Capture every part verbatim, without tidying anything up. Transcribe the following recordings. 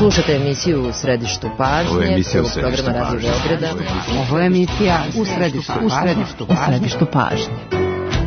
Slušate emisiju U središtu pažnje. Ovo je emisija U središtu pažnje. Radio Beograda. Ovo je emisija U središtu pažnje. U središtu pažnje.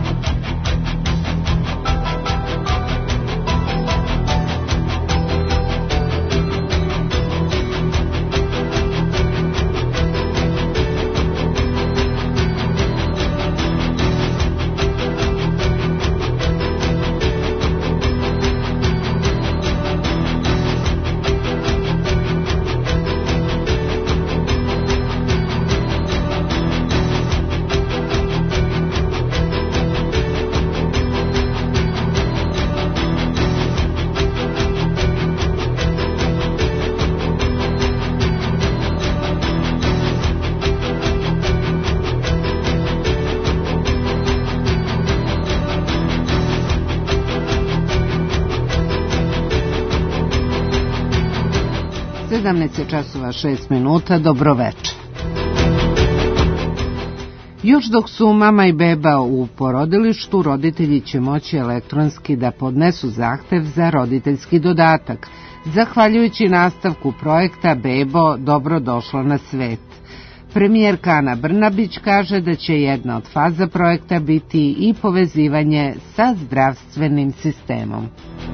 sedamnaest časova šest minuta, dobroveče. Još dok su mama i beba u porodilištu, roditelji će moći elektronski da podnesu zahtev za roditeljski dodatak, zahvaljujući nastavku projekta Bebo dobro došla na svet. Premijerka Ana Brnabić kaže da će jedna od faza projekta biti i povezivanje sa zdravstvenim sistemom.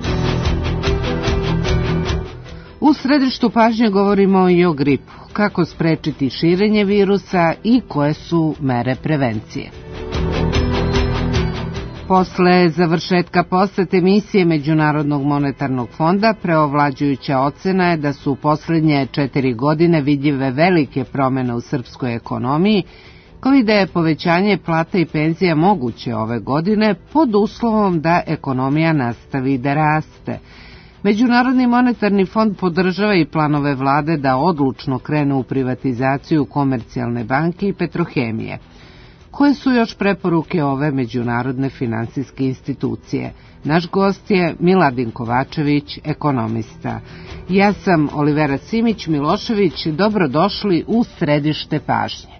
U središtu pažnje govorimo i o gripu, kako sprečiti širenje virusa i koje su mere prevencije. Posle završetka posete misije Međunarodnog monetarnog fonda, preovlađujuća ocena je da su u poslednje četiri godine vidljive velike promene u srpskoj ekonomiji, kao i da je povećanje plata i penzija moguće ove godine pod uslovom da ekonomija nastavi da raste. Međunarodni monetarni fond podržava i planove vlade da odlučno krene u privatizaciju Komercijalne banke i Petrohemije. Koje su još preporuke ove međunarodne finansijske institucije? Naš gost je Miladin Kovačević, ekonomista. Ja sam Olivera Simić-Milošević, dobrodošli u središte pažnje.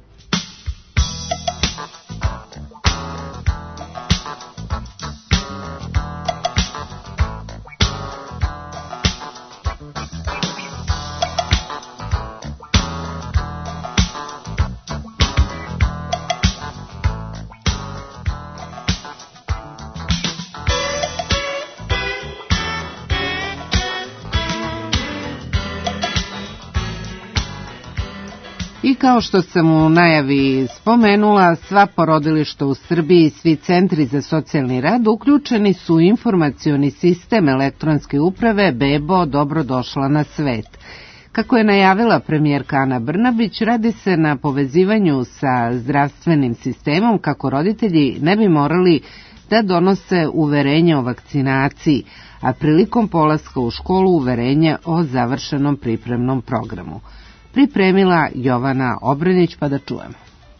I kao što sam u najavi spomenula, sva porodilišta u Srbiji i svi centri za socijalni rad uključeni su u informacioni sistem elektronske uprave Bebo dobro došla na svet. Kako je najavila premijerka Ana Brnabić, radi se na povezivanju sa zdravstvenim sistemom kako roditelji ne bi morali da donose uverenje o vakcinaciji, a prilikom polaska u školu uverenje o završenom pripremnom programu. Pripremila Jovana Obrenić, pa da čujemo.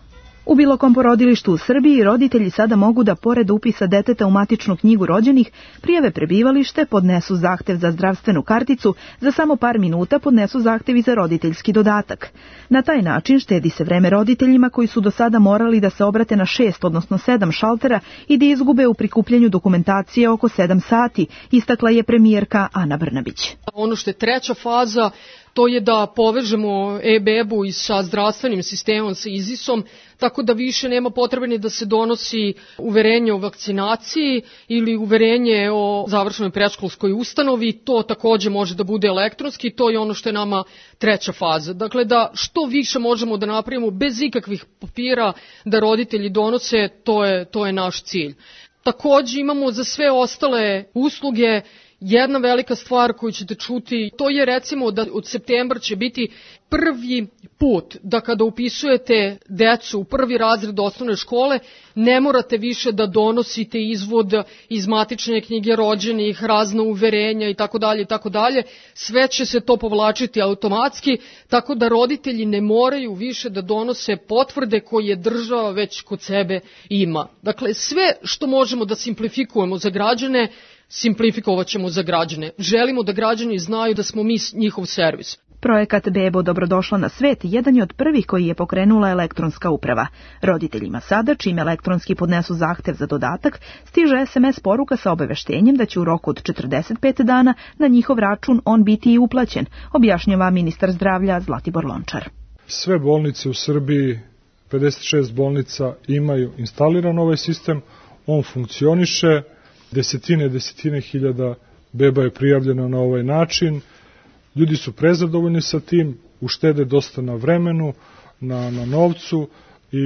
U bilo kom porodilištu u Srbiji roditelji sada mogu da pored upisa deteta u matičnu knjigu rođenih prijave prebivalište, podnesu zahtev za zdravstvenu karticu, za samo par minuta podnesu zahtev i za roditeljski dodatak. Na taj način štedi se vreme roditeljima koji su do sada morali da se obrate na šest, odnosno sedam šaltera i da izgube u prikupljanju dokumentacije oko sedam sati, istakla je premijerka Ana Brnabić. Ono što je treća faza, to je da povežemo e-bebu i sa zdravstvenim sistemom, sa izisom, tako da više nema potrebe ni da se donosi uverenje o vakcinaciji ili uverenje o završenoj predškolskoj ustanovi. To takođe može da bude elektronski, to je ono što je nama treća faza. Dakle, da što više možemo da napravimo bez ikakvih papira da roditelji donose, to je, to je naš cilj. Takođe imamo za sve ostale usluge jedna velika stvar koju ćete čuti, to je recimo da od septembra će biti prvi put da kada upisujete decu u prvi razred osnovne škole, ne morate više da donosite izvod iz matične knjige rođenih, razna uverenja i tako dalje i tako dalje. Sve će se to povlačiti automatski, tako da roditelji ne moraju više da donose potvrde koje država već kod sebe ima. Dakle, sve što možemo da simplifikujemo za građane, simplifikovat ćemo za građane. Želimo da građani znaju da smo mi njihov servis. Projekat Bebo dobrodošla na svet jedan je od prvih koji je pokrenula elektronska uprava. Roditeljima sada, čim elektronski podnesu zahtev za dodatak, stiže es em es poruka sa obaveštenjem da će u roku od četrdeset pet dana na njihov račun on biti i uplaćen, objašnjava ministar zdravlja Zlatibor Lončar. Sve bolnice u Srbiji, pedeset šest bolnica, imaju instaliran ovaj sistem, on funkcioniše, desetine, desetine hiljada beba je prijavljeno na ovaj način, ljudi su prezadovoljni sa tim, uštede dosta na vremenu, na, na novcu i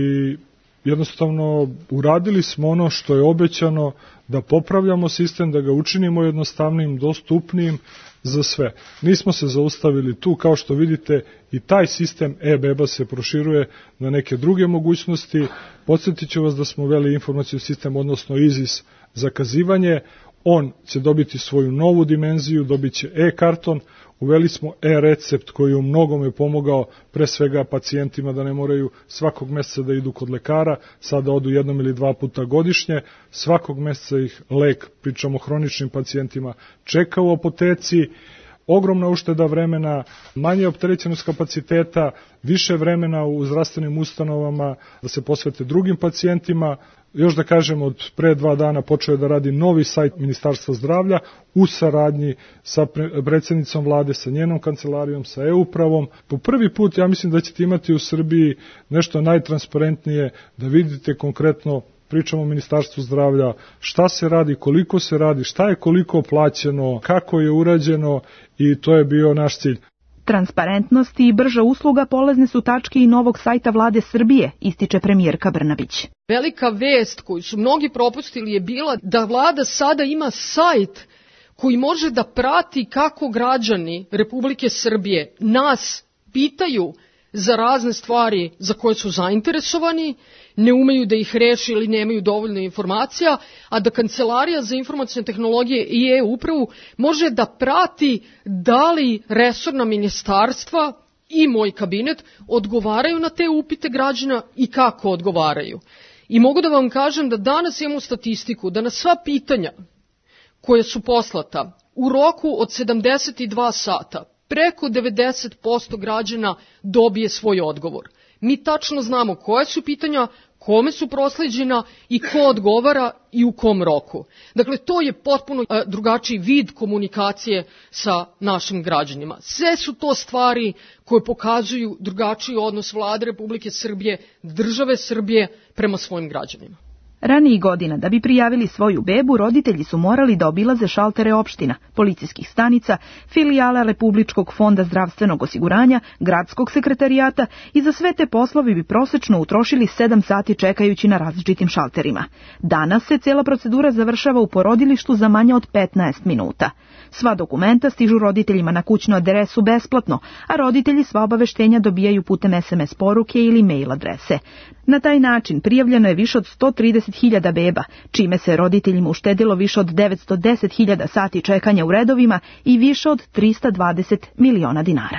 jednostavno uradili smo ono što je obećano, da popravljamo sistem, da ga učinimo jednostavnim, dostupnijim za sve. Nismo se zaustavili tu, kao što vidite i taj sistem e-beba se proširuje na neke druge mogućnosti. Podsjetit ću vas da smo uveli informacijni sistem, odnosno izis zakazivanje, on će dobiti svoju novu dimenziju, dobit će e-karton, uveli smo e-recept koji u mnogome pomogao pre svega pacijentima da ne moraju svakog meseca da idu kod lekara, sada odu jednom ili dva puta godišnje, svakog meseca ih lek, pričamo o hroničnim pacijentima, čeka u apoteci, ogromna ušteda vremena, manje opterećenost kapaciteta, više vremena u zdravstvenim ustanovama da se posvete drugim pacijentima. Još da kažem, od pre dva dana počeo je da radi novi sajt Ministarstva zdravlja u saradnji sa predsjednicom vlade, sa njenom kancelarijom, sa e-upravom. Po prvi put ja mislim da ćete imati u Srbiji nešto najtransparentnije, da vidite konkretno, pričamo o Ministarstvu zdravlja, šta se radi, koliko se radi, šta je koliko plaćeno, kako je urađeno i to je bio naš cilj. Transparentnost i brža usluga polazne su tačke i novog sajta vlade Srbije, ističe premijerka Brnabić. Velika vest koju su mnogi propustili je bila da vlada sada ima sajt koji može da prati kako građani Republike Srbije nas pitaju za razne stvari za koje su zainteresovani, ne umeju da ih reše ili nemaju dovoljno informacija, a da Kancelarija za informacione tehnologije i e-upravu može da prati da li resorna ministarstva i moj kabinet odgovaraju na te upite građana i kako odgovaraju. I mogu da vam kažem da danas imamo statistiku da na sva pitanja koje su poslata u roku od sedamdeset dva sata preko devedeset posto građana dobije svoj odgovor. Mi tačno znamo koje su pitanja, kome su prosleđena i ko odgovara i u kom roku. Dakle, to je potpuno drugačiji vid komunikacije sa našim građanima. Sve su to stvari koje pokazuju drugačiji odnos vlade Republike Srbije, države Srbije prema svojim građanima. Ranijih godina, da bi prijavili svoju bebu, roditelji su morali da obilaze šaltere opština, policijskih stanica, filijala Republičkog fonda zdravstvenog osiguranja, gradskog sekretarijata i za sve te poslovi bi prosečno utrošili sedam sati čekajući na različitim šalterima. Danas se cela procedura završava u porodilištu za manje od petnaest minuta. Sva dokumenta stižu roditeljima na kućnu adresu besplatno, a roditelji sva obaveštenja dobijaju putem es em es poruke ili mail adrese. Na taj način prijavljeno je više od sto trideset hiljada beba, čime se roditeljima uštedilo više od devetsto deset hiljada sati čekanja u redovima i više od trista dvadeset miliona dinara.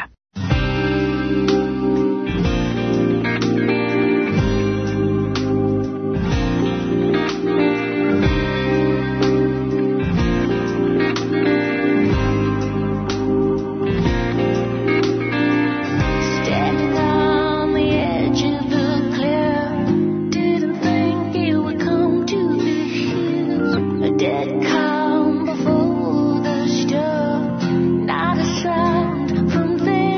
From there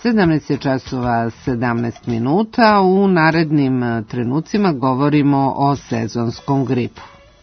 sedamnaest je časova sedamnaest minuta, u narednim trenucima govorimo o sezonskom gripu.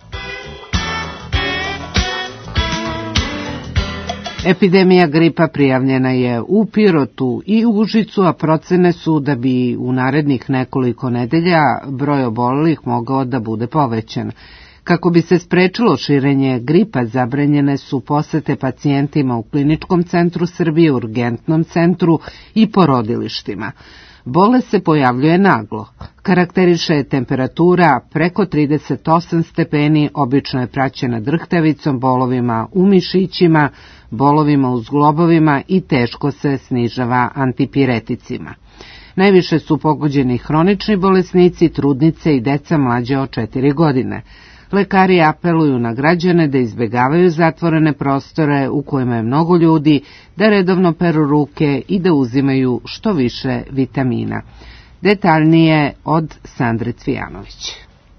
Epidemija gripa prijavljena je u Pirotu i Užicu, a procene su da bi u narednih nekoliko nedelja broj obolelih mogao da bude povećan. Kako bi se sprečilo širenje gripa, zabranjene su posete pacijentima u Kliničkom centru Srbije, Urgentnom centru i porodilištima. Bolest se pojavljuje naglo. Karakteriše temperatura preko trideset osam stepeni, obično je praćena drhtavicom, bolovima u mišićima, bolovima u zglobovima i teško se snižava antipireticima. Najviše su pogođeni hronični bolesnici, trudnice i deca mlađe od četiri godine. Lekari apeluju na građane da izbegavaju zatvorene prostore u kojima je mnogo ljudi, da redovno peru ruke i da uzimaju što više vitamina. Detaljnije od Sandre Cvijanović.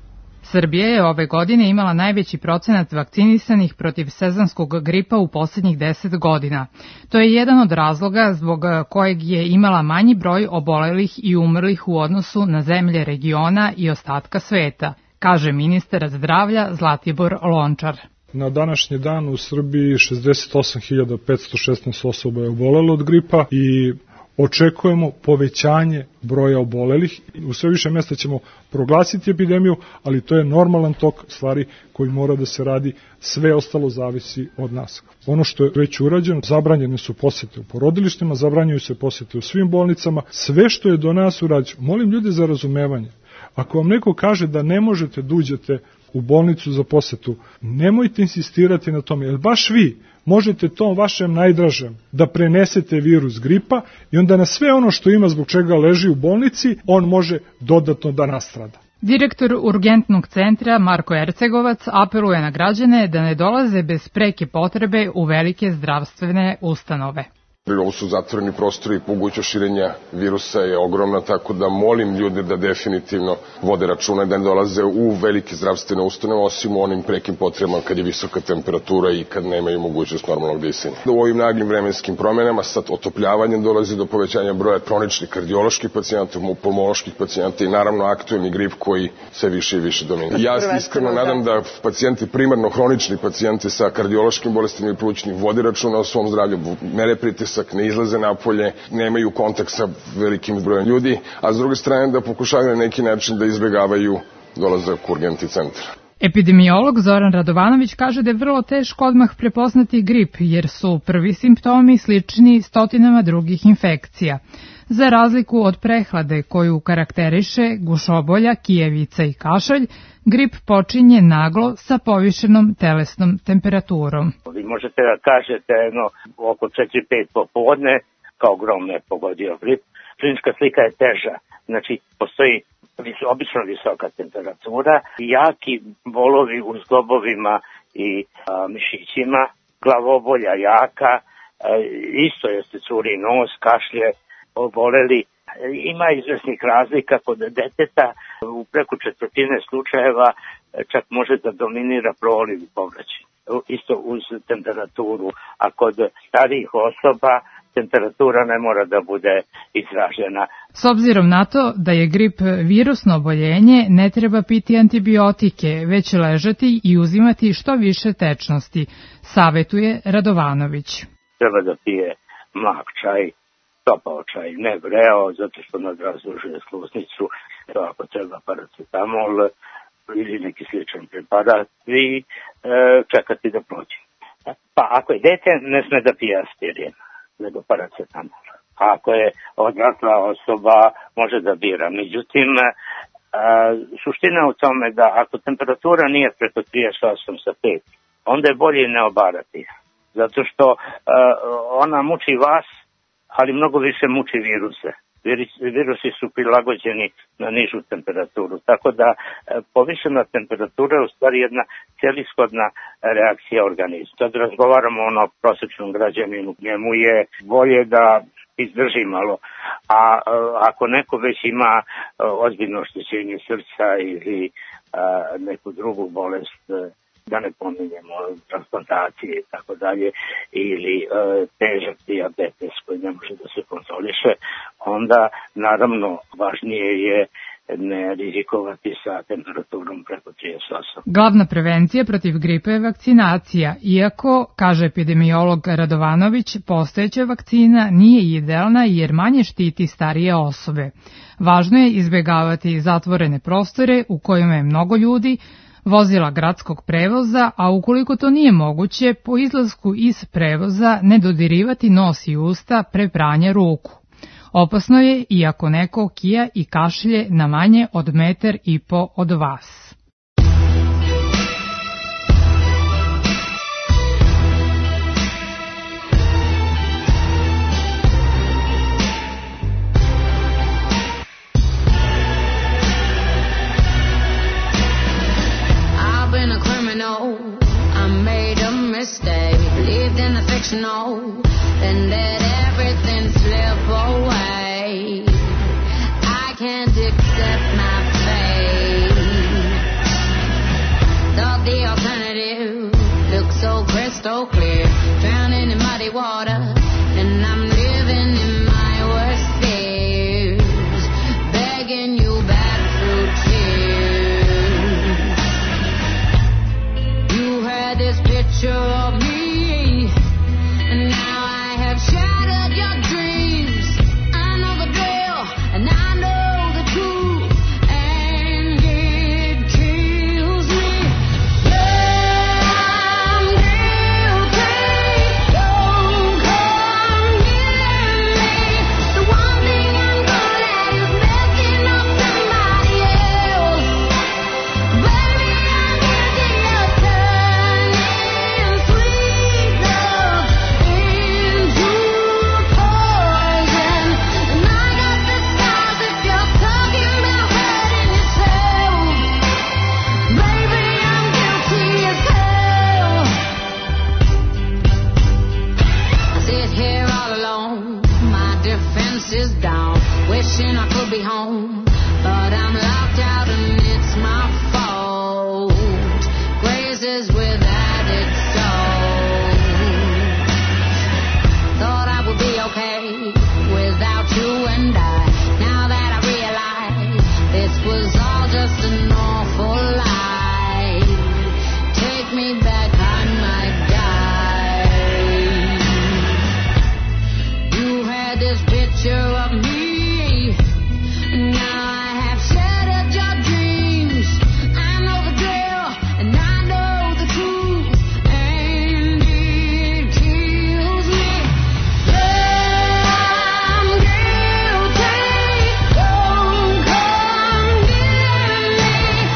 Srbija je ove godine imala najveći procenat vakcinisanih protiv sezonskog gripa u posljednjih deset godina. To je jedan od razloga zbog kojeg je imala manji broj obolelih i umrlih u odnosu na zemlje regiona i ostatka sveta, kaže ministar zdravlja Zlatibor Lončar. Na današnji dan u Srbiji šezdeset osam hiljada petsto šesnaest osoba je obolelo od gripa i očekujemo povećanje broja obolelih. U sve više mjesta ćemo proglasiti epidemiju, ali to je normalan tok stvari koji mora da se radi, sve ostalo zavisi od nas. Ono što je već urađeno, zabranjene su posete u porodilištima, zabranjuju se posete u svim bolnicama, sve što je do nas urađeno. Molim ljude za razumevanje. Ako vam neko kaže da ne možete da uđete u bolnicu za posetu, nemojte insistirati na tome, jer baš vi možete tom vašem najdražem da prenesete virus gripa i onda na sve ono što ima zbog čega leži u bolnici, on može dodatno da nastrada. Direktor Urgentnog centra Marko Ercegovac apeluje na građane da ne dolaze bez preke potrebe u velike zdravstvene ustanove. Ovo su zatvoreni prostori i mogućnost širenja virusa je ogromna, tako da molim ljude da definitivno vode računa da ne dolaze u velike zdravstvene ustanove, osim u onim prekim potrebama kad je visoka temperatura i kad nemaju mogućnost normalnog disanja. U ovim naglim vremenskim promenama sa otopljavanjem dolazi do povećanja broja hroničnih kardioloških pacijenata, pulmoloških pacijenata i naravno aktuelni grip koji sve više i više dominira. Ja se iskreno nadam da pacijenti, primarno hronični pacijenti sa kardiološkim bolestima i plućnim, vode računa o svom zdravlju, mere pritisak, ne izlaze napolje, nemaju kontakt sa velikim brojem ljudi, a s druge strane da pokušavaju na neki način da izbjegavaju dolazak u urgentni centar. Epidemiolog Zoran Radovanović kaže da je vrlo teško odmah prepoznati grip, jer su prvi simptomi slični stotinama drugih infekcija. Za razliku od prehlade koju karakteriše gušobolja, kijevica i kašalj, grip počinje naglo sa povišenom telesnom temperaturom. Vi možete da kažete no, oko četiri pet popodne, kao grom me pogodio grip. Klinička slika je teža, znači postoji obično visoka temperatura, jaki bolovi u zglobovima i a, mišićima, glavobolja jaka, a, isto jeste curi nos, kašlje, oboleli. Ima izvesnih razlika kod deteta, u preko četvrtine slučajeva čak može da dominira proliv i povraćaj, isto uz temperaturu, a kod starijih osoba temperatura ne mora da bude izražena. S obzirom na to da je grip virusno oboljenje, ne treba piti antibiotike, već ležati i uzimati što više tečnosti, savetuje Radovanović. Treba da pije mlak čaj, topao čaj, ne vreo, zato što nadrazdužuje sluznicu, ako treba paracetamol ili neki sličan preparat i e, čekati da prođe. Pa ako je dete, ne sme da pije aspirin, nego paracetamol. A ako je odrasla osoba, može da bira. Međutim, a, suština u tome da ako temperatura nije preko trideset osam sa pet, onda je bolje ne obarati. Zato što a, ona muči vas, ali mnogo više muči viruse. Virusi su prilagođeni na nižu temperaturu, tako da povišena temperatura je u stvari jedna celishodna reakcija organizma. Kad razgovaramo ono prosječnom građaninu, njemu je bolje da izdrži malo, a ako neko već ima ozbiljno oštećenje srca ili neku drugu bolest da ne pominjemo transplantacije i tako dalje, ili e, težak dijabetes koji ne može da se kontroliše, onda naravno važnije je ne rizikovati sa temperaturom preko trideset osam. Glavna prevencija protiv gripe je vakcinacija, iako, kaže epidemiolog Radovanović, postojeća vakcina nije idealna jer manje štiti starije osobe. Važno je izbegavati zatvorene prostore u kojima je mnogo ljudi, vozila gradskog prevoza, a ukoliko to nije moguće, po izlasku iz prevoza ne dodirivati nos i usta pre pranja ruku. Opasno je i ako neko kija i kašlje na manje od metar i po od vas. I've been a criminal, I made a mistake, believed in the fictional, and let everything slip away. I can't accept my fate. Thought the alternative looked so crystal clear, drowning in muddy water, and I'm living in my worst fears, begging you back through tears. You had this picture of me, and now I have shattered your dreams. I know the drill, and I know the truth, and it kills me. I'm guilty, don't come near me. The one thing I'm good at is messing up somebody else. Baby, I'm guilty of turning sweet love into poison. And I got the scars if you're talking about hurting yourself. Baby, I'm guilty as hell. I sit here all alone, my defense is down, wishing I could be home, but I'm locked out and it's my fault. Grace is without its soul. Thought I would be okay without you and I. Now that I realize this was all just an awful lie. Take me back, I might die. You had this picture of me, now I have shattered your dreams. I know the drill, and I know the truth, and it kills me. I'm guilty, don't come near me.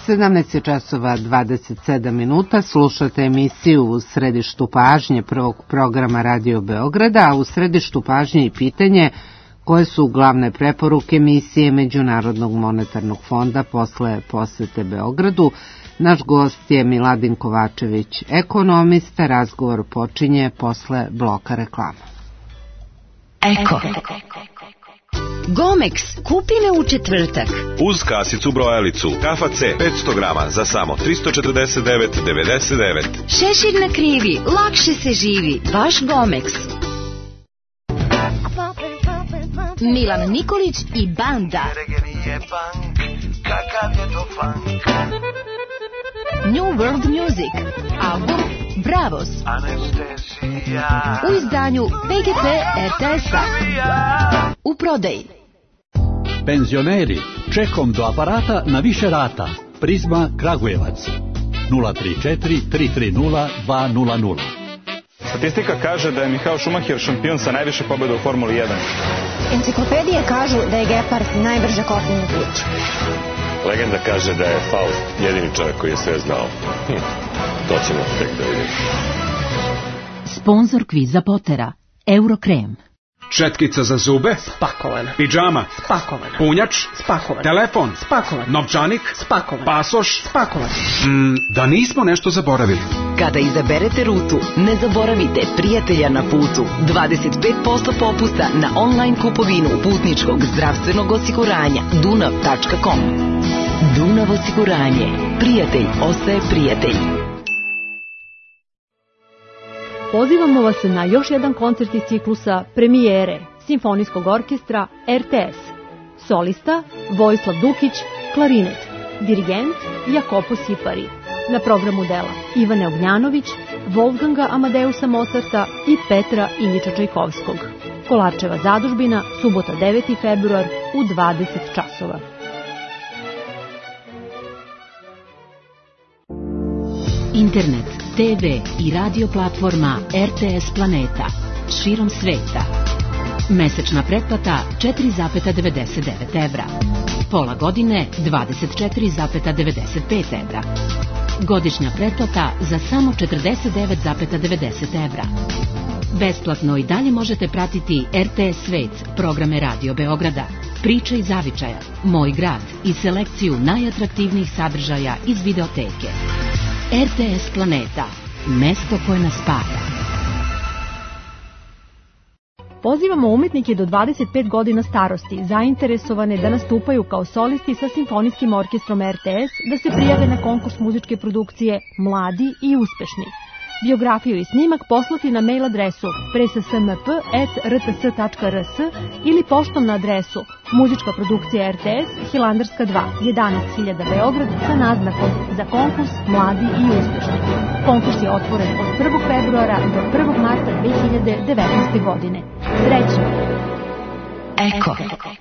sedamnaest je časova dvadeset sedam minuta, slušate emisiju U središtu pažnje prvog programa Radio Beograda, a u središtu pažnje i pitanje koje su glavne preporuke misije Međunarodnog monetarnog fonda posle posete Beogradu. Naš gost je Miladin Kovačević, ekonomista. Razgovor počinje posle bloka reklama. Eko. Gomex, kupine u četvrtak. Uz kasicu brojalicu. Kafa C, petsto grama za samo tristo četrdeset devet zarez devedeset devet. Šešir na krivi, lakše se živi. Vaš Gomex. Milan Nikolić i banda. New World Music. Album Bravos. U izdanju P G P R T S-a. U prodaji. Penzioneri, čekom do aparata na više rata. Prizma Kragujevac. nula tri četiri tri tri nula dva nula nula. Statistika kaže da je Michael Schumacher šampion sa najviše pobjeda u Formuli jedan. Enciklopedije kažu da je Gepard najbrže kopneno kuće. Legenda kaže da je Faust jedini čovjek koji je sve znao. Hm, to ćemo tek da vidimo. Sponzor kviza Potera, Eurokrem. Četkica za zube? Spakovana. Pidžama? Spakovana. Punjač? Spakovan. Telefon? Spakovan. Novčanik? Spakovan. Pasoš? Spakovan. Mm, da nismo nešto zaboravili. Kada izaberete rutu, ne zaboravite prijatelja na putu. dvadeset pet posto popusta na online kupovinu putničkog zdravstvenog osiguranja dunav tačka com. Dunav osiguranje. Prijatelj ostaje prijatelj. Pozivamo vas na još jedan koncert iz ciklusa Premijere Simfonijskog orkestra R T S. Solista Vojislav Dukić, klarinet. Dirigent Jakopo Sipari. Na programu dela Ivane Ognjanović, Wolfganga Amadeusa Mozarta i Petra Iljiča Čajkovskog. Kolarčeva zadužbina, subota deveti februar u dvadeset časova. Internet, T V i radio platforma R T S Planeta širom sveta. Mesečna pretplata četiri zarez devedeset devet evra. Pola godine dvadeset četiri zarez devedeset pet evra. Godišnja pretplata za samo četrdeset devet zarez devedeset evra. Besplatno i dalje možete pratiti R T S Svet, programe Radio Beograda, Priče iz zavičaja, Moj grad i selekciju najatraktivnijih sadržaja iz videoteke. R T S Planeta, mesto koje nas spaja. Pozivamo umetnike do dvadeset pet godina starosti, zainteresovane da nastupaju kao solisti sa Simfonijskim orkestrom R T S, da se prijave na konkurs muzičke produkcije Mladi i uspešni. Biografiju i snimak poslati na mail adresu presasmp at r t s tačka r s ili poštom na adresu Muzička produkcija R T S, Hilandarska dva, jedanaest hiljada Beograd, sa naznakom za konkurs Mladi i uspešni. Konkurs je otvoren od prvog februara do prvog marta dve hiljade devetnaeste. godine. Srećno! Eko.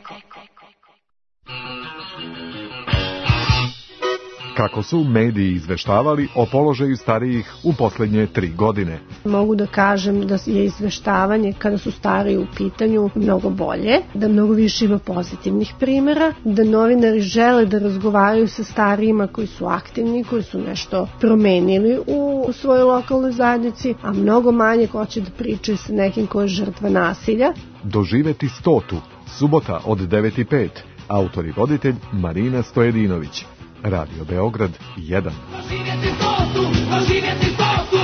Kako su mediji izveštavali o položaju starijih u poslednje tri godine. Mogu da kažem da je izveštavanje kada su stariji u pitanju mnogo bolje, da mnogo više ima pozitivnih primjera, da novinari žele da razgovaraju sa starijima koji su aktivni, koji su nešto promenili u svojoj lokalnoj zajednici, a mnogo manje hoće da pričaju sa nekim ko je žrtva nasilja. Doživeti stotu, subota od devet i pet, autor i voditelj Marina Stojedinović. Radio Beograd jedan. Doživjeti stotu, doživjeti stotu.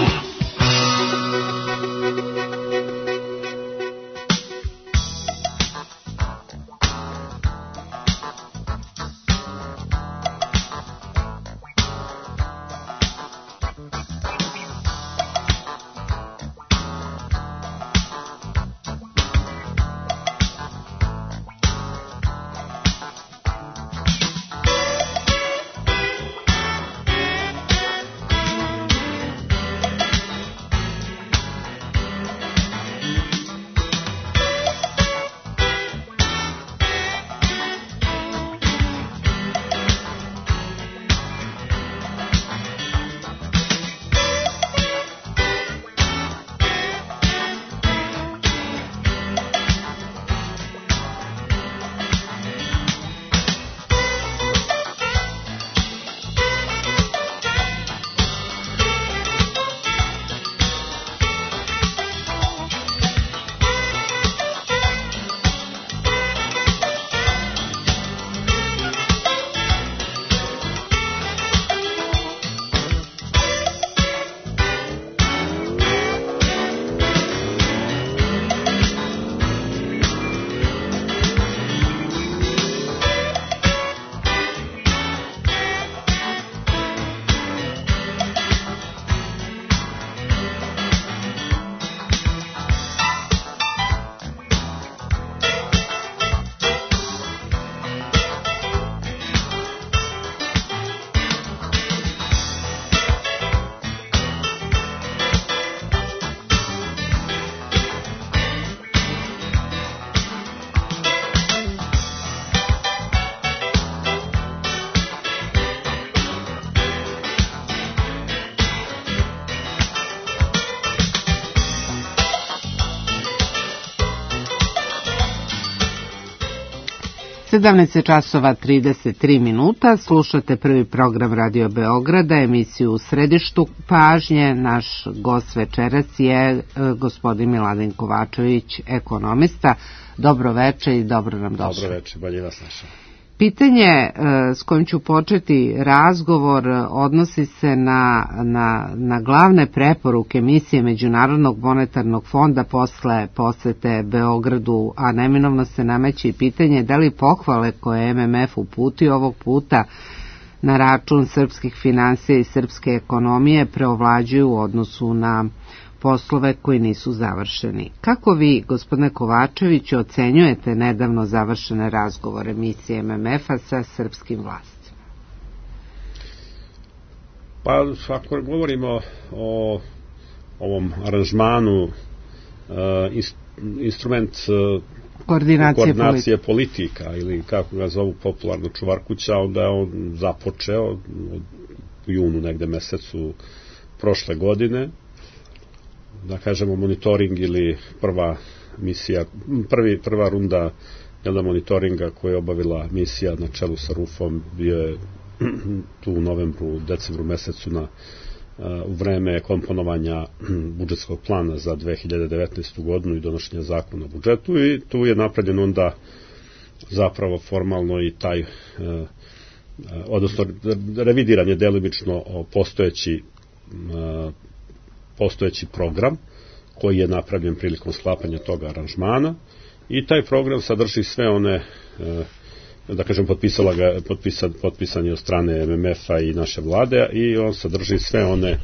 sedamnaest časova trideset tri minuta, slušate prvi program Radio Beograda, emisiju U središtu pažnje. Naš gost večeras je gospodin Miladin Kovačević, ekonomista. Dobro veče i dobro nam došli. Dobro veče, bolje vas našao. Pitanje s kojim ću početi razgovor odnosi se na, na, na glavne preporuke misije Međunarodnog monetarnog fonda posle posete Beogradu, a neminovno se nameće i pitanje da li pohvale koje M M F uputio ovog puta na račun srpskih finansija i srpske ekonomije preovlađuju u odnosu na poslove koji nisu završeni. Kako vi, gospodine Kovačeviću, ocenjujete nedavno završene razgovore misije M M F-a sa srpskim vlastima? Pa, ako govorimo o ovom aranžmanu, uh, instrument uh, koordinacije, koordinacije politika. politika, ili kako ga zovu popularno čuvarkuća, onda je on započeo u junu negde mesecu prošle godine, da kažemo monitoring ili prva misija, prvi, prva runda jedna monitoringa koju je obavila misija na čelu sa Rufom bio je tu u novembru, decembru mesecu na, u vreme komponovanja budžetskog plana za dve hiljade devetnaestu godinu i donošenja zakona o budžetu, i tu je napravljen onda zapravo formalno i taj odnosno revidiran je delimično postojeći postojeći program koji je napravljen prilikom sklapanja toga aranžmana, i taj program sadrži sve one, da kažem, potpisala ga, potpisan, potpisan je od strane M M F-a i naše vlade, i on sadrži sve one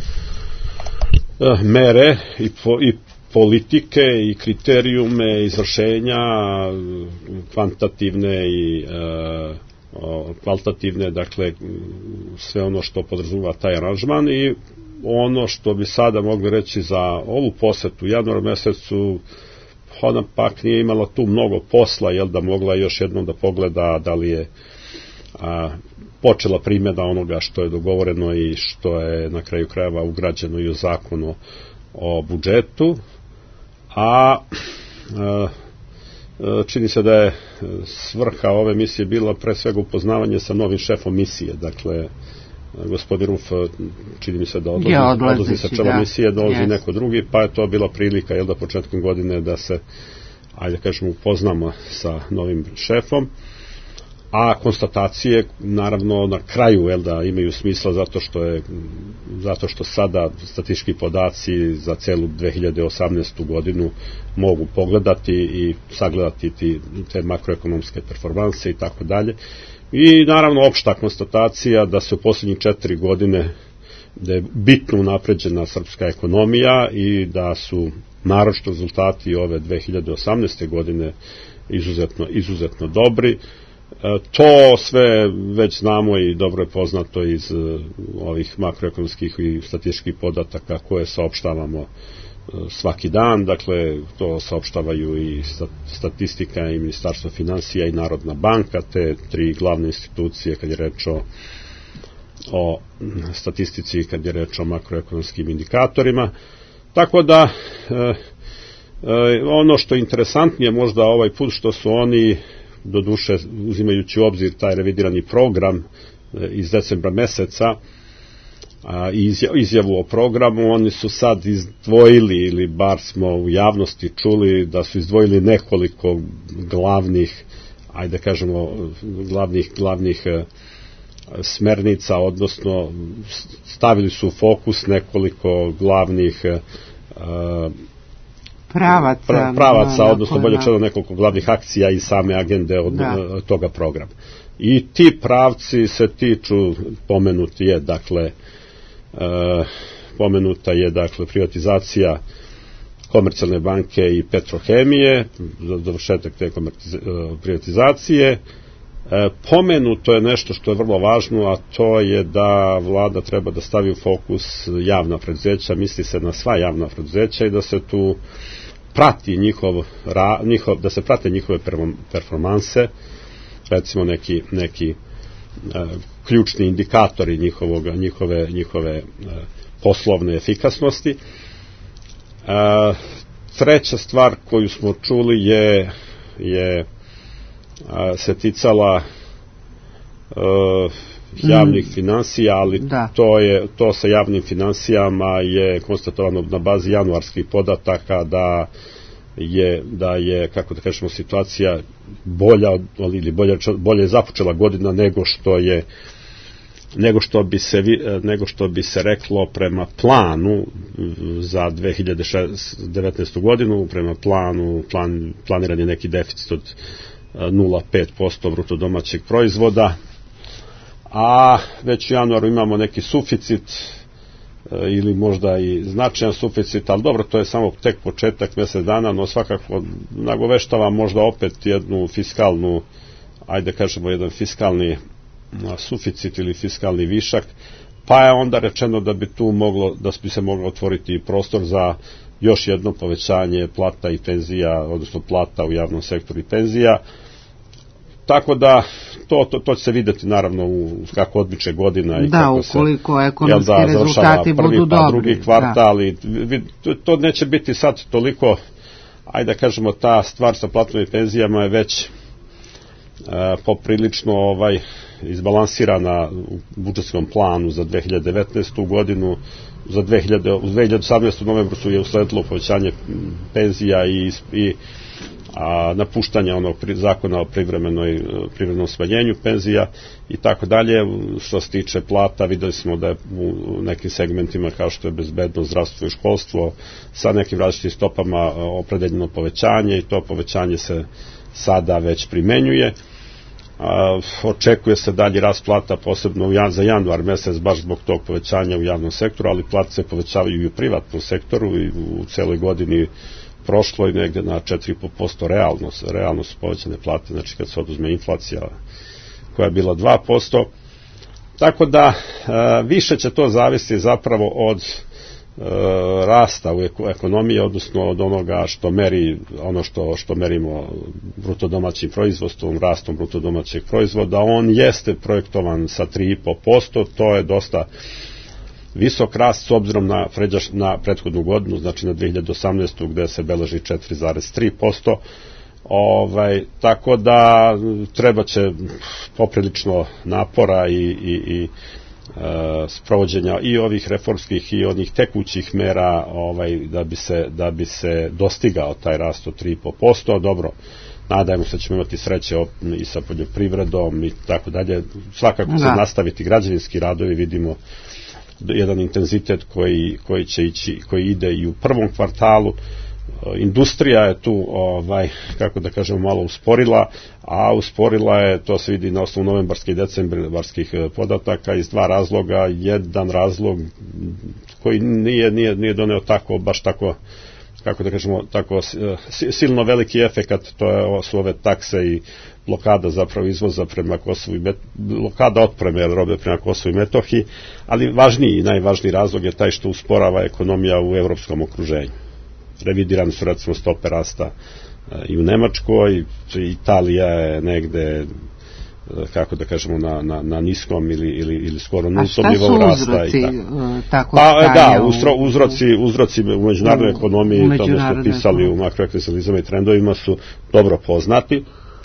mere i, po, i politike i kriterijume izvršenja, kvantitativne i kvalitativne, dakle sve ono što podrazumeva taj aranžman. I ono što bi sada mogli reći za ovu posetu u januaru mesecu, ona pak nije imala tu mnogo posla, jel da mogla još jednom da pogleda da li je a, počela primjena onoga što je dogovoreno i što je na kraju krajeva ugrađeno i u zakonu o budžetu, a, a čini se da je svrha ove misije bila pre svega upoznavanje sa novim šefom misije, dakle gospodin Ruf čini mi se da odlazi, ja, odlazi sa čela misije, dolazi yes. neko drugi, pa je to bila prilika, jel da, početkom godine da se, ajde kažemo, upoznamo sa novim šefom, a konstatacije naravno na kraju, jel da, imaju smisla zato što je zato što sada statistički podaci za celu dve hiljade osamnaestu godinu mogu pogledati i sagledati ti, te makroekonomske performanse i tako dalje. I naravno opšta konstatacija da se u posljednjih četiri godine da je bitno unapređena srpska ekonomija i da su naročito rezultati ove dve hiljade osamnaeste godine izuzetno, izuzetno dobri. To sve već znamo i dobro je poznato iz ovih makroekonomskih i statističkih podataka koje saopštavamo svaki dan, dakle to saopštavaju i statistika i Ministarstvo finansija i Narodna banka, te tri glavne institucije kad je reč o, o statistici, kad je reč o makroekonomskim indikatorima. Tako da e, e, ono što je interesantnije možda ovaj put, što su oni, doduše uzimajući u obzir taj revidirani program e, iz decembra meseca, a izjavu o programu, oni su sad izdvojili, ili bar smo u javnosti čuli da su izdvojili nekoliko glavnih, ajde kažemo, glavnih, glavnih smernica, odnosno stavili su u fokus nekoliko glavnih pravaca, pravaca no, odnosno bolje rečeno nekoliko glavnih akcija i same agende od da. toga programa. I ti pravci se tiču, pomenuti je, dakle, E, pomenuta je, dakle, privatizacija Komercijalne banke i Petrohemije, završetak te privatizacije. E, pomenuto je nešto što je vrlo važno, a to je da vlada treba da stavi u fokus javna preduzeća, misli se na sva javna preduzeća, i da se tu prati njihov, njihov da se prate njihove performanse, recimo neki, neki ključni indikatori njihovog, njihove, njihove poslovne efikasnosti. Treća stvar koju smo čuli je, je a, se ticala a, javnih mm. finansija, ali da. to je to sa javnim finansijama je konstatovano na bazi januarskih podataka da je da je kako da kažemo situacija bolja ili bolje bolje započela godina nego što je nego što bi se nego što bi se reklo prema planu za dve hiljade devetnaestu godinu. Prema planu plan planiran je neki deficit od nula zarez pet posto bruto domaćeg proizvoda, a već u januaru imamo neki suficit ili možda i značajan suficit, ali dobro, to je samo tek početak, mjesec dana, no svakako nagoveštava možda opet jednu fiskalnu, ajde kažemo jedan fiskalni suficit ili fiskalni višak, pa je onda rečeno da bi tu moglo, da bi se moglo otvoriti prostor za još jedno povećanje plata i penzija, odnosno plata u javnom sektoru i penzija. Tako da to, to, to će se vidjeti naravno u kako odmiče godina i da, kako se ukoliko ekonomski da, rezultati prvi, budu pa dobri. Drugi kvartal i to, to neće biti sad toliko, ajde da kažemo, ta stvar sa platom i penzijama je već e, poprilično ovaj izbalansirana u budžetskom planu za dve hiljade devetnaestu godinu. Za dve hiljade, u dve hiljade osamnaestom novembru su je usledilo povećanje penzija i, i a, napuštanje onog zakona o privremenoj, privremenom smanjenju penzija i tako dalje. Što se tiče plata, videli smo da je u nekim segmentima kao što je bezbednost, zdravstvo i školstvo sa nekim različitim stopama opredeljeno povećanje i to povećanje se sada već primenjuje. A, očekuje se dalji rast plata, posebno u jan, za januar mjesec, baš zbog tog povećanja u javnom sektoru, ali plate se povećavaju i u privatnom sektoru i u celoj godini prošlo i negde na četiri i po posto realno, realno su povećane plate, znači kad se oduzme inflacija koja je bila dva posto. Tako da a, više će to zavisiti zapravo od rasta u ekonomiji, odnosno od onoga što meri, ono što, što merimo bruto domaćim proizvodstvom, rastom bruto domaćeg proizvoda. On jeste projektovan sa tri i po posto, to je dosta visok rast s obzirom na, na prethodnu godinu, znači na dve hiljade osamnaestu gde se beleži četiri zarez tri posto. Ovaj, tako da treba će poprilično napora i, i, i sprovođenja i ovih reformskih i onih tekućih mera ovaj, da, bi se, da bi se dostigao taj rast od tri i po posto. Dobro, nadajmo se da ćemo imati sreće i sa poljoprivredom i tako dalje. Svakako se nastaviti građevinski radovi, vidimo jedan intenzitet koji, koji će ići, koji ide i u prvom kvartalu. Industrija je tu, ovaj, kako da kažemo, malo usporila, a usporila je, to se vidi na osnovu novembarskih i decembarskih podataka iz dva razloga. Jedan razlog koji nije, nije, nije doneo tako, baš tako, kako da kažemo, tako silno veliki efekat, to je, su ove takse i blokada zapravo izvoza prema Kosovu i Metohiji, blokada otpreme robe prema Kosovu i Metohiji, ali važniji i najvažniji razlog je taj što usporava ekonomija u evropskom okruženju. Revidirane su recimo stope rasta i u Nemačkoj, Italija je negde, kako da kažemo, na, na, na niskom ili, ili, ili skoro nultom nivou rasta. I tako pa, da, uzro, uzroci, uzroci u međunarodnoj ekonomiji, u tamo smo pisali u makroekonomizama i trendovima, su dobro poznati.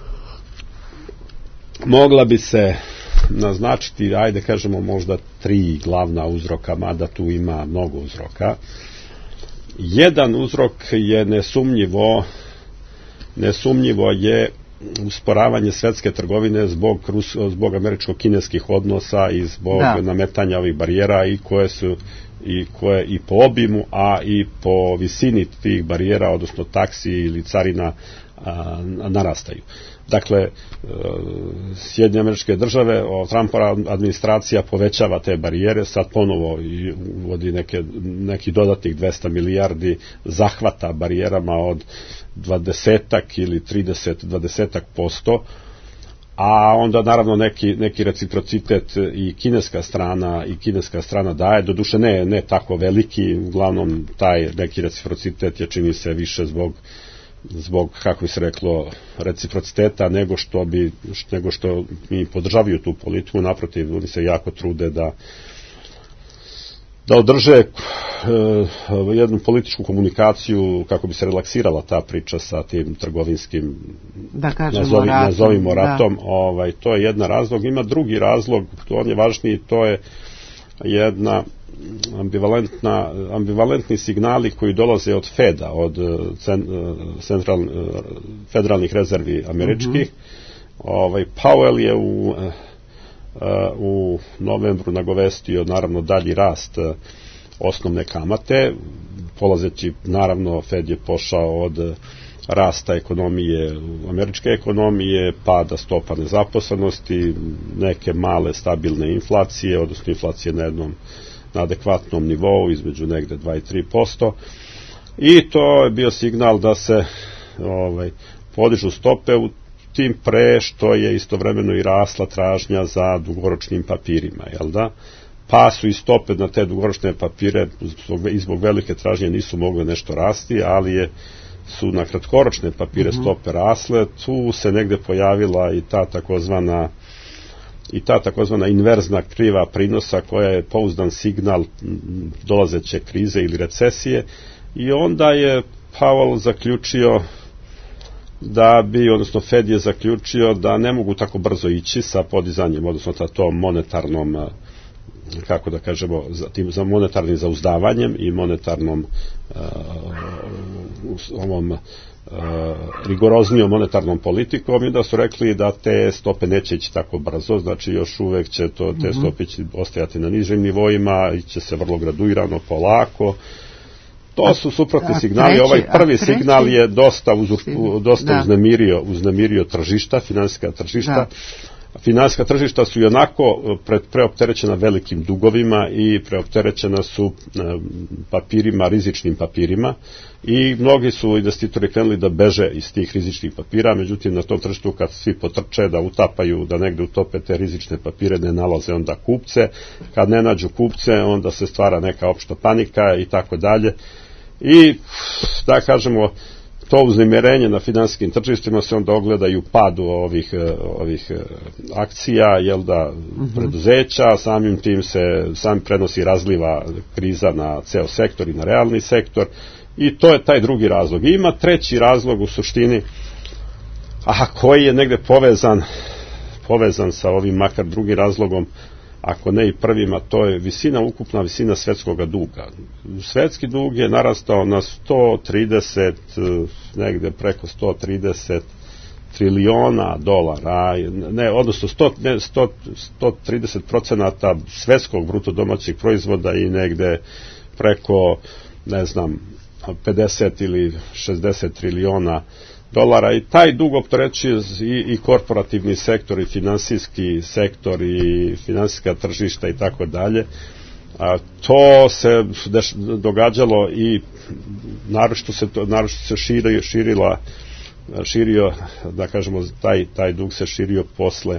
Mogla bi se naznačiti, ajde kažemo, možda tri glavna uzroka, mada tu ima mnogo uzroka. Jedan uzrok je nesumnjivo, nesumnjivo je usporavanje svetske trgovine zbog, zbog američko-kineskih odnosa i zbog da. nametanja ovih barijera i koje su i koje i po obimu, a i po visini tih barijera, odnosno taksi ili carina, a, narastaju. Dakle, Sjedinjene Američke Države, Trumpova administracija povećava te barijere, sad ponovo uvodi neke, neki dodatnih dvesta milijardi zahvata barijerama od dvadesetak ili trideset, dvadesetak posto, a onda naravno neki, neki reciprocitet i kineska strana i kineska strana daje, doduše ne, ne tako veliki, uglavnom taj neki reciprocitet je, čini se, više zbog zbog, kako bi se reklo, reciprociteta nego što bi, nego što mi podržavaju tu politiku. Naprotiv, oni se jako trude da da održe e, jednu političku komunikaciju kako bi se relaksirala ta priča sa tim trgovinskim, da kažemo, nazovi, ratom, nazovimo ratom. Da. Ovaj, to je jedan razlog. Ima drugi razlog, on je važniji, to je jedna ambivalentna, ambivalentni signali koji dolaze od Feda, od central, federalnih rezervi američkih. Mm-hmm. Ovaj, Powell je u u novembru nagovestio naravno dalji rast osnovne kamate, polazeći, naravno Fed je pošao od rasta ekonomije, američke ekonomije, pada stopa nezaposlenosti, neke male stabilne inflacije, odnosno inflacije na jednom na adekvatnom nivou između negde dva i tri posto, i to je bio signal da se ovaj, podižu stope, u tim pre što je istovremeno i rasla tražnja za dugoročnim papirima, jel da? Pa su i stope na te dugoročne papire zbog, i zbog velike tražnje nisu mogle nešto rasti, ali je, su na kratkoročne papire mm-hmm. stope rasle. Tu se negde pojavila i ta takozvana i ta takozvana inverzna kriva prinosa koja je pouzdan signal dolazeće krize ili recesije, i onda je Powell zaključio da bi, odnosno Fed je zaključio da ne mogu tako brzo ići sa podizanjem, odnosno sa tom monetarnom, kako da kažemo, za, tim, za monetarnim zauzdavanjem i monetarnom uh, ovom uh, rigoroznijom monetarnom politikom, i da su rekli da te stope neće ići tako brzo, znači još uvek će to, te mm-hmm. stope će ostajati na nižim nivoima i će se vrlo graduirano, polako. To su suprotni signali. Treći, ovaj prvi signal je dosta, uzur, dosta da. uznemirio, uznemirio tržišta, finansijska tržišta. Da. Finansijska tržišta su i onako pre, preopterećena velikim dugovima i preopterećena su papirima, rizičnim papirima, i mnogi su investitori krenuli da beže iz tih rizičnih papira, međutim na tom tržištu kad svi potrče da utapaju, da negde utope te rizične papire, ne nalaze onda kupce, kad ne nađu kupce onda se stvara neka opšta panika i tako dalje. I da kažemo, to uznemirenje na finansijskim tržištima se onda ogleda i u padu ovih, ovih akcija, jel da, mm-hmm. preduzeća, samim tim se sam prenosi razliva kriza na ceo sektor i na realni sektor, i to je taj drugi razlog. I ima treći razlog u suštini, a koji je negde povezan povezan sa ovim makar drugim razlogom, ako ne i prvima, to je visina, ukupna visina svetskog duga. Svetski dug je narastao na sto trideset, negde preko sto trideset triliona dolara, ne, odnosno sto, ne, sto, sto trideset procenata svetskog bruto domaćeg proizvoda i negde preko, ne znam, pedeset ili šezdeset triliona dolara, i taj dug opterećuje i, i korporativni sektor i finansijski sektor i finansijska tržišta i tako dalje. A to se deš, događalo i naročito se to naročito se širio, širila širio, da kažemo, taj taj dug se širio posle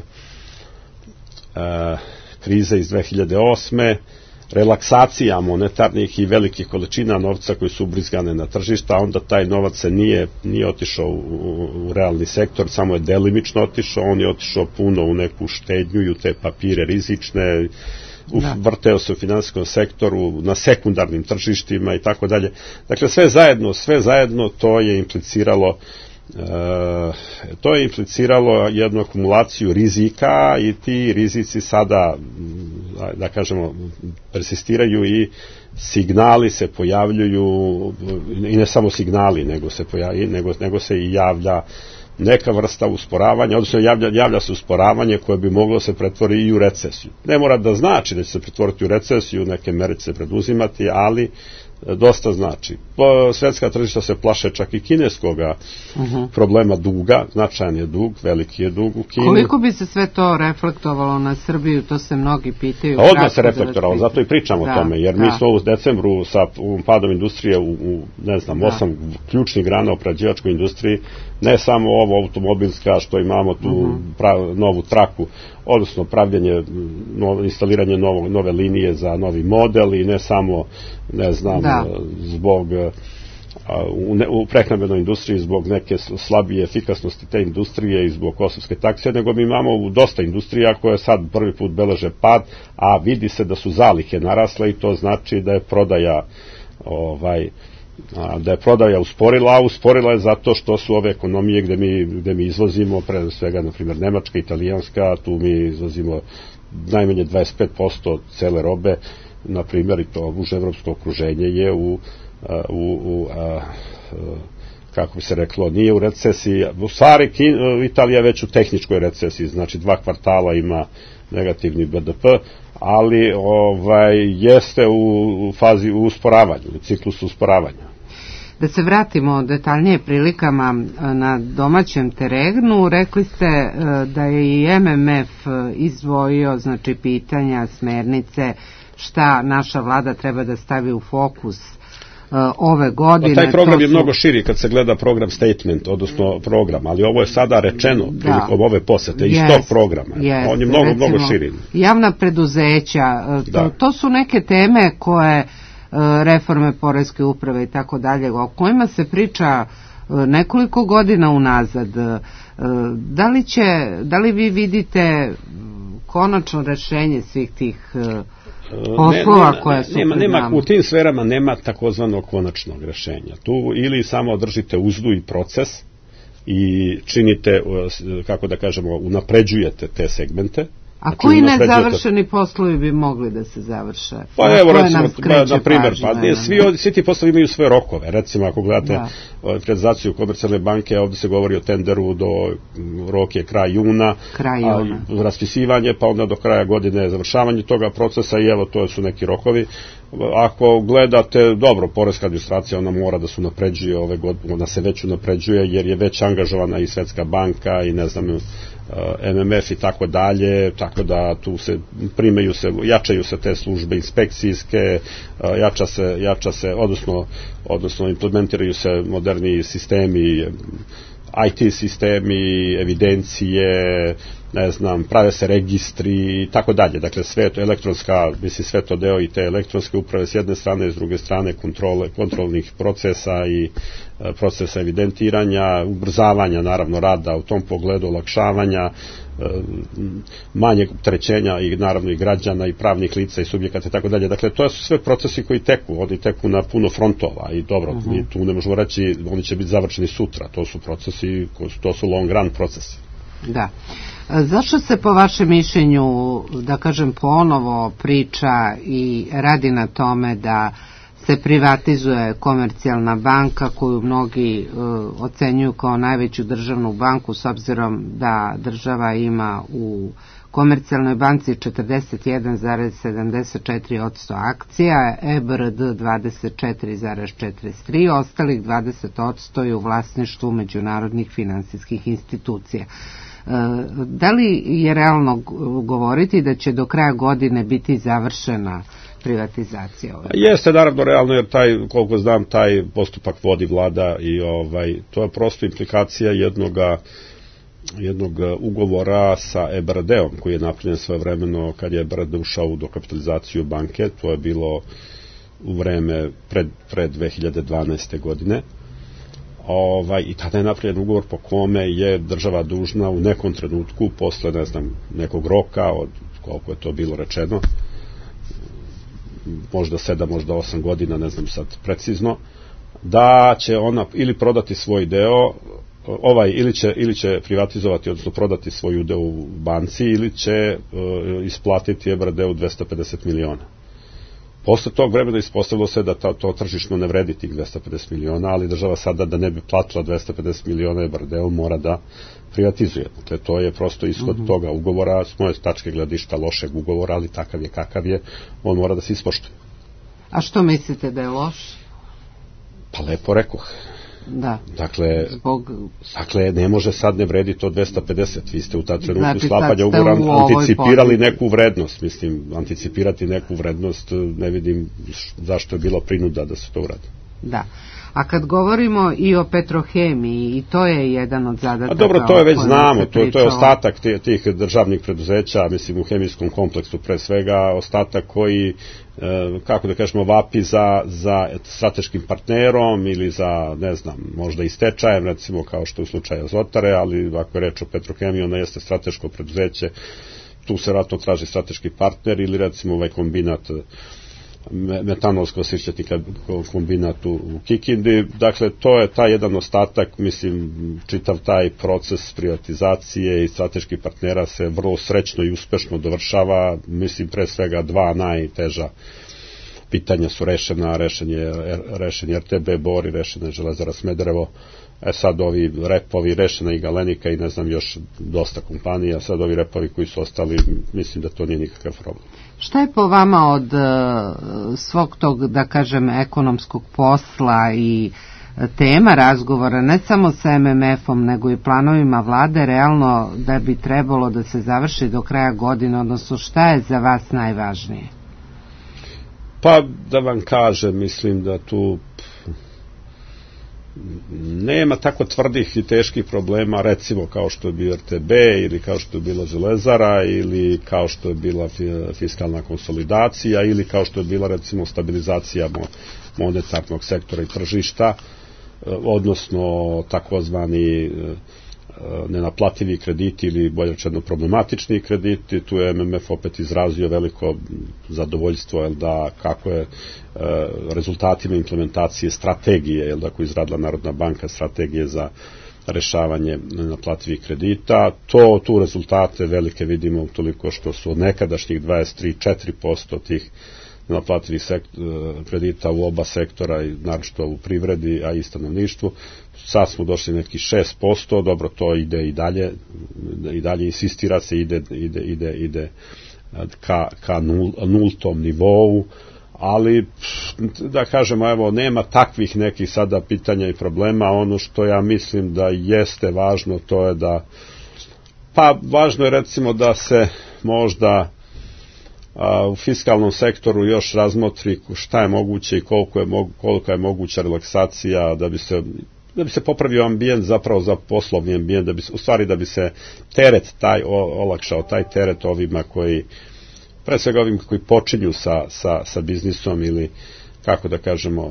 a, krize iz dve hiljade osme, relaksacija monetarnih i velikih količina novca koji su ubrizgane na tržišta, onda taj novac se nije, nije otišao u, u, u realni sektor, samo je delimično otišao, on je otišao puno u neku štednju i u te papire rizične, u, vrteo se u finansijskom sektoru, na sekundarnim tržištima i tako dalje. Dakle, sve zajedno, sve zajedno to je impliciralo E, to je impliciralo jednu akumulaciju rizika, i ti rizici sada, da kažemo, persistiraju i signali se pojavljuju, i ne samo signali, nego se, pojavlja, nego, nego se i javlja neka vrsta usporavanja, odnosno javlja, javlja se usporavanje koje bi moglo se pretvoriti i u recesiju. Ne mora da znači da će se pretvoriti u recesiju, neke mere će se preduzimati, ali dosta znači. Svetska tržišta se plaše čak i kineskoga uh-huh. problema duga, značajan je dug, veliki je dug u Kini. Koliko bi se sve to reflektovalo na Srbiju, to se mnogi pitaju. A odmah se reflektovalo, zato i pričamo da, o tome, jer da. mi smo u decembru sa padom industrije u, u ne znam, da. osam ključnih grana u prerađivačkoj industriji, ne samo ovo automobilska, što imamo tu uh-huh. prav, novu traku, odnosno pravljenje, no, instaliranje novo, nove linije za novi model, i ne samo, ne znam, da. zbog u, ne, u prehrambenoj industriji zbog neke slabije efikasnosti te industrije i zbog kosovske takse, nego mi imamo dosta industrija koje sad prvi put beleže pad, a vidi se da su zalihe narasle i to znači da je prodaja ovaj da je prodaja usporila, a usporila je zato što su ove ekonomije gde mi, gde mi izvozimo, pre svega, na primjer, Nemačka, Italijanska, tu mi izvozimo najmanje dvadeset pet posto cele robe, na primjer, i to uže evropsko okruženje je u, u, u a, kako bi se reklo, nije u recesiji, u stvari Italija već u tehničkoj recesiji, znači dva kvartala ima negativni B D P, ali ovaj jeste u fazi u usporavanju, u ciklusu usporavanja. Da se vratimo detaljnije prilikama na domaćem terenu, rekli ste da je i M M F izdvojio, znači, pitanja, smernice, šta naša vlada treba da stavi u fokus ove godine. Pa taj program je su... mnogo širi kad se gleda program statement, odnosno program, ali ovo je sada rečeno prilikom ove posete iz tog programa. Jest, on je mnogo, recimo, mnogo širi. Javna preduzeća, to, to su neke teme koje reforme poreske uprave i tako dalje, o kojima se priča nekoliko godina unazad. Da li će, da li vi vidite konačno rešenje svih tih poslova ne, koje su nema, nema, u tim sferama nema takozvanog konačnog rešenja. Tu ili samo držite uzdu i proces i činite, kako da kažemo, unapređujete te segmente. A znači, koji nezavršeni poslovi bi mogli da se završe? Pa evo, recimo, na primjer, pa, ne, svi, svi ti poslovi imaju svoje rokove. Recimo, ako gledate da. privatizaciju Komercijalne banke, ovdje se govori o tenderu do rok je kraj juna, kraj juna. A, raspisivanje, pa onda do kraja godine završavanje toga procesa i evo, to su neki rokovi. Ako gledate, dobro, poreska administracija, ona mora da se unapređuje ove godine, ona se već unapređuje jer je već angažovana i Svetska banka i ne znam, M M F i tako dalje, tako da tu se primaju se, jačaju se te službe inspekcijske, jača se, jača se, odnosno, odnosno implementiraju se moderni sistemi, I T sistemi, evidencije, ne znam, prave se registri i tako dalje. Dakle, sve to elektronska, mislim, sve to deo i te elektronske uprave s jedne strane, s druge strane kontrole, kontrolnih procesa i e, procesa evidentiranja, ubrzavanja, naravno, rada u tom pogledu, olakšavanja, e, manjeg opterećenja i naravno i građana i pravnih lica i subjekata i tako dalje. Dakle, to su sve procesi koji teku, oni teku na puno frontova i dobro, uh-huh. mi tu ne možemo reći, oni će biti završeni sutra, to su procesi, to su long run procesi. Da. Zašto se po vašem mišljenju, da kažem, ponovo priča i radi na tome da se privatizuje Komercijalna banka koju mnogi uh, ocenjuju kao najveću državnu banku s obzirom da država ima u Komercijalnoj banci četrdeset jedan zarez sedamdeset četiri posto akcija, E B R D dvadeset četiri zarez četrdeset tri, ostalih dvadeset posto je u vlasništvu međunarodnih finansijskih institucija. Da li je realno govoriti da će do kraja godine biti završena privatizacija? Jeste naravno realno, jer taj, koliko znam, taj postupak vodi vlada i ovaj, to je prosto implikacija jednoga jednog ugovora sa E B R D-om koji je napravljen svojevremeno kad je E B R D ušao u dokapitalizaciju banke. To je bilo u vreme pred, pred dve hiljade dvanaeste. godine. Ovaj, i tada je napravljen ugovor po kome je država dužna u nekom trenutku, posle, ne znam, nekog roka, od koliko je to bilo rečeno, možda sedam, možda osam godina, ne znam sad precizno, da će ona ili prodati svoj deo, ovaj, ili će, ili će privatizovati, odnosno prodati svoj udeo u banci, ili će uh, isplatiti E B R D-u dvesta pedeset miliona. Posle tog vremena ispostavilo se da ta, to tržišno ne vredi tih dvesta pedeset miliona, ali država sada da ne bi platila dvesta pedeset miliona E B R D-u mora da privatizuje. Dakle, to je prosto ishod uh-huh. toga ugovora, s moje tačke gledišta lošeg ugovora, ali takav je kakav je, on mora da se ispoštuje. A što mislite da je loš? Pa lepo rekoh. Da. Dakle, Zbog... dakle, ne može sad ne vredi to dvesta pedeset, vi ste u ta trenutku znači, sklapanja ugovora anticipirali neku vrednost, mislim, anticipirati neku vrednost, ne vidim zašto je bila prinuda da se to uradi. Da. A kad govorimo i o Petrohemiji, i to je jedan od zadataka. A dobro, to je već znamo, to, to je ostatak tih, tih državnih preduzeća, mislim u hemijskom kompleksu pre svega, ostatak koji, e, kako da kažemo, vapi za, za strateškim partnerom ili za, ne znam, možda i stečajem, recimo kao što je u slučaju Azotare, ali ako je reč o Petrohemiji, ona jeste strateško preduzeće, tu se vratno traži strateški partner ili recimo ovaj kombinat metanolsko-sirćetni kombinat u Kikindi. Dakle, to je taj jedan ostatak, mislim, čitav taj proces privatizacije i strateških partnera se vrlo srećno i uspešno dovršava. Mislim, pre svega dva najteža pitanja su rešena, rešen je, rešen je R T B Bor i rešena je Železara Smederevo. E sad ovi repovi, rešena i Galenika i ne znam još dosta kompanija, sad ovi repovi koji su ostali, mislim da to nije nikakav problem. Šta je po vama od uh, svog tog, da kažem, ekonomskog posla i tema razgovora, ne samo sa M M F-om, nego i planovima vlade, realno da bi trebalo da se završi do kraja godine, odnosno šta je za vas najvažnije? Pa da vam kažem, mislim da tu nema tako tvrdih i teških problema, recimo kao što je bio R T B ili kao što je bila Železara ili kao što je bila fiskalna konsolidacija ili kao što je bila recimo stabilizacija monetarnog sektora i tržišta, odnosno takozvani nenaplativi krediti ili bolje rečeno problematični krediti. Tu je M M F opet izrazio veliko zadovoljstvo, jel da, kako je e, rezultatima implementacije strategije, jel da, koju izradila Narodna banka, strategije za rešavanje nenaplativih kredita. To, tu rezultate velike vidimo toliko što su od nekadašnjih dvadeset tri do dvadeset četiri posto tih nenaplativih kredita u oba sektora, i naročito u privredi, a i stanovništvu. Sad smo došli neki šest posto, dobro, to ide i dalje, i dalje insistira se, ide, ide, ide, ide ka, ka nul, nultom nivou, ali da kažemo, evo, nema takvih nekih sada pitanja i problema. Ono što ja mislim da jeste važno, to je da, pa važno je recimo da se možda a, u fiskalnom sektoru još razmotri šta je moguće i koliko je, koliko je moguća relaksacija, da bi se da bi se popravio ambijent zapravo za poslovni ambijent, da bi, u stvari da bi se teret taj olakšao, taj teret ovima koji, pre svega ovim koji počinju sa, sa, sa biznisom ili, kako da kažemo,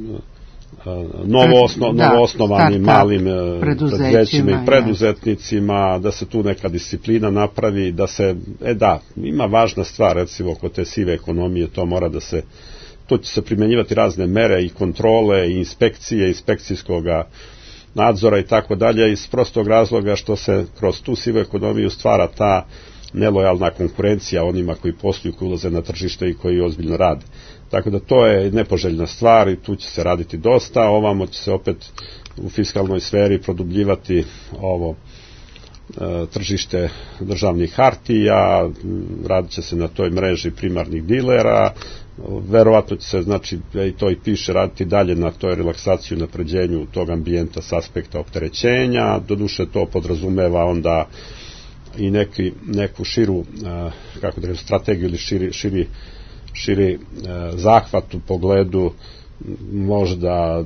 novo, osno, da, novo osnovanim malim preduzećima i preduzetnicima, da se tu neka disciplina napravi, da se, e da, ima važna stvar, recimo, kod te sive ekonomije, to mora da se, tu će se primjenjivati razne mere i kontrole i inspekcije, inspekcijskog nadzora i tako dalje, iz prostog razloga što se kroz tu sivu ekonomiju stvara ta nelojalna konkurencija onima koji posluju, koji ulaze na tržište i koji ozbiljno rade. Tako da to je nepoželjna stvar i tu će se raditi dosta. Ovamo će se opet u fiskalnoj sferi produbljivati ovo e, tržište državnih hartija, radit će se na toj mreži primarnih dilera, verovatno će se, znači, i to i piše, raditi dalje na toj relaksaciju, napređenju tog ambijenta s aspekta opterećenja. Doduše to podrazumeva onda i neki, neku širu, kako da kažem, strategiju ili širi, širi, širi zahvat u pogledu možda,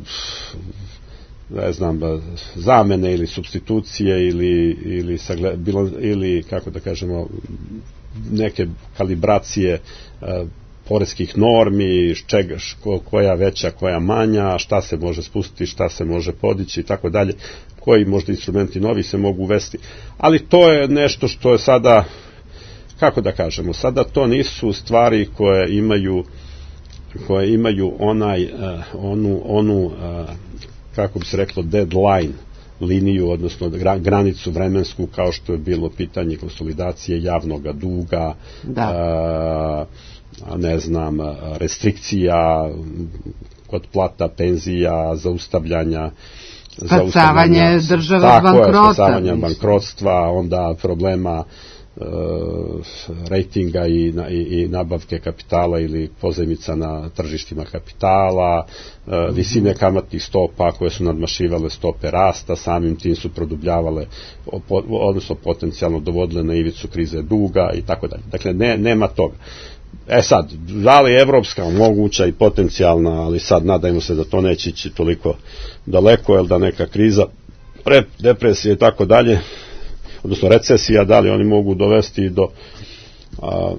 ne znam, zamene ili substitucije ili, ili, sagle, bilo, ili kako da kažemo, neke kalibracije poreskih normi, čega, koja veća, koja manja, šta se može spustiti, šta se može podići i tako dalje, koji možda instrumenti novi se mogu uvesti. Ali to je nešto što je sada, kako da kažemo, sada to nisu stvari koje imaju koje imaju onaj onu, onu kako bi se reklo, deadline liniju, odnosno granicu vremensku, kao što je bilo pitanje konsolidacije javnog duga, da. ne znam, restrikcija kod plata, penzija, zaustavljanja spasavanje države od bankrota, spasavanja bankrotstva, onda problema e, rejtinga i, i, i nabavke kapitala ili pozajmica na tržištima kapitala, e, visine kamatnih stopa koje su nadmašivale stope rasta, samim tim su produbljavale, odnosno potencijalno dovodile na ivicu krize duga i tako dalje. Dakle, ne, nema toga. E sad, da li je evropska moguća i potencijalna, ali sad nadajmo se da to neće ići toliko daleko, jer da neka kriza, depresija i tako dalje, odnosno recesija, da li oni mogu dovesti do a,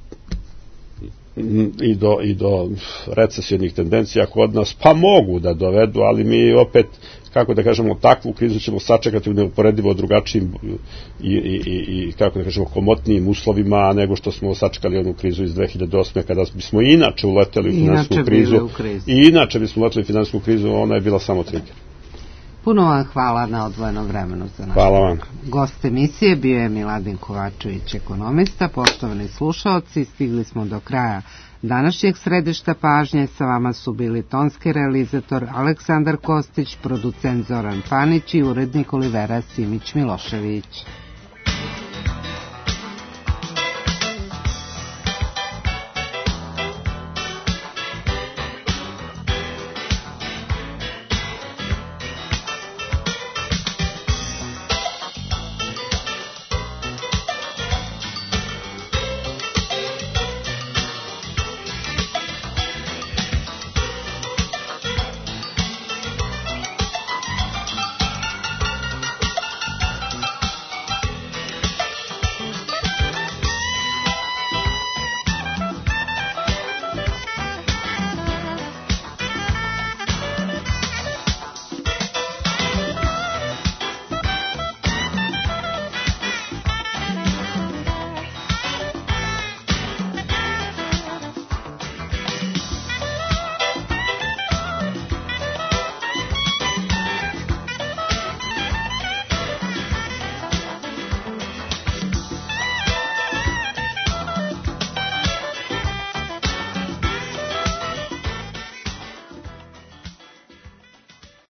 i do, i do recesijnih tendencija kod nas, pa mogu da dovedu, ali mi opet, kako da kažemo, takvu krizu ćemo sačekati u neuporedivo drugačijim i, i, i, i kako da kažemo, komotnijim uslovima nego što smo sačekali onu krizu iz dve hiljade osme kada bismo inače uleteli u finansijsku krizu i inače bismo uleteli u finansijsku krizu, ona je bila samo trigger. Puno vam hvala na odvojenom vremenu za nas. Hvala vam. Gost emisije bio je Miladin Kovačević, ekonomista. Poštovani slušaoci, stigli smo do kraja današnjeg središta pažnje. Sa vama su bili tonski realizator Aleksandar Kostić, producent Zoran Panić i urednik Olivera Simić Milošević.